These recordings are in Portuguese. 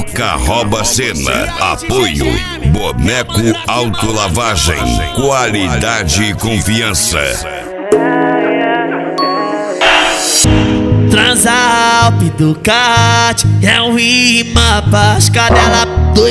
Fuca rouba cena. Apoio Boneco Autolavagem. Qualidade e confiança. Transalp Ducati é um rima pras cadela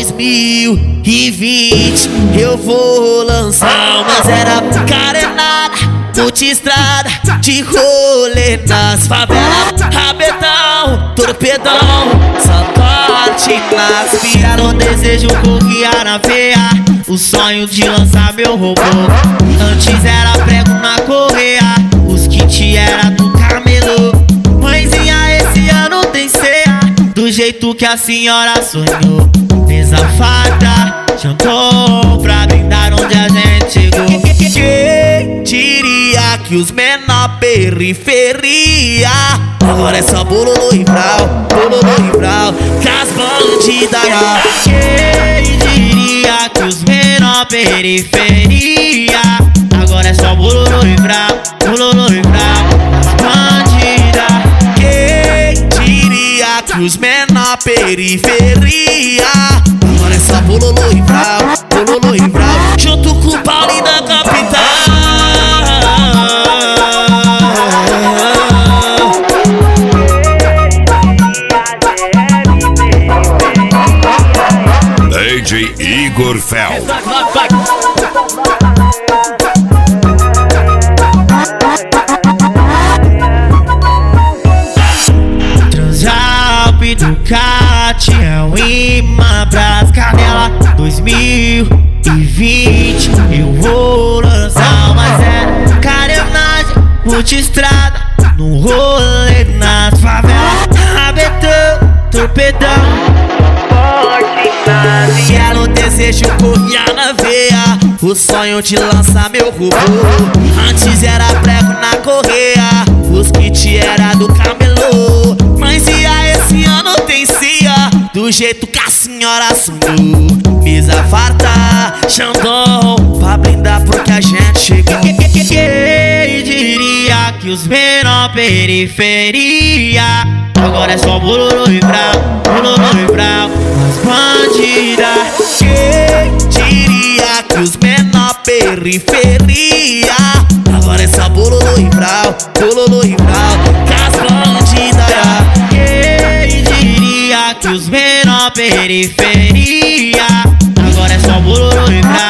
2020. Eu vou lançar uma zero carenada, multistrada, de rolê nas favelas, rabetão, torpedão, santote nas vias. Não desejo confiar na veia, o sonho de lançar meu robô. Antes era prego na correia, os kits era do camelô. Mãezinha, esse ano tem ceia, do jeito que a senhora sonhou. Mesa farta, jantou pra brindar onde a gente chegou. Quem diria que os menor periferia agora é só bololô e brau, que as bandidas. Quem diria que os menor periferia agora é só bololô e brau, as bandidas. Quem diria que os menor periferia agora é só bololô e brau, junto com o Paulinho da capital. DJ Igor Fel. Transalp Ducati é um imã pras canela 2020. Eu vou lançar uma zero carenagem, multistrada, no rolê nas favelas, rabetão, torpedão. E ela o desejo corria na veia, o sonho de lançar meu robô. Antes era prego na correia, os kits era do camelô. Mas e esse ano tem ceia, do jeito que a senhora sonhou. Mesa farta, Xandão, pra brindar porque a gente chegou. Quem diria que os menor periferia agora é só bololô e brau, as bandidas. Quem diria que os menor periferia agora é só bololô e brau, que as bandidas. Quem diria que os menor periferia agora é só bololô e brau.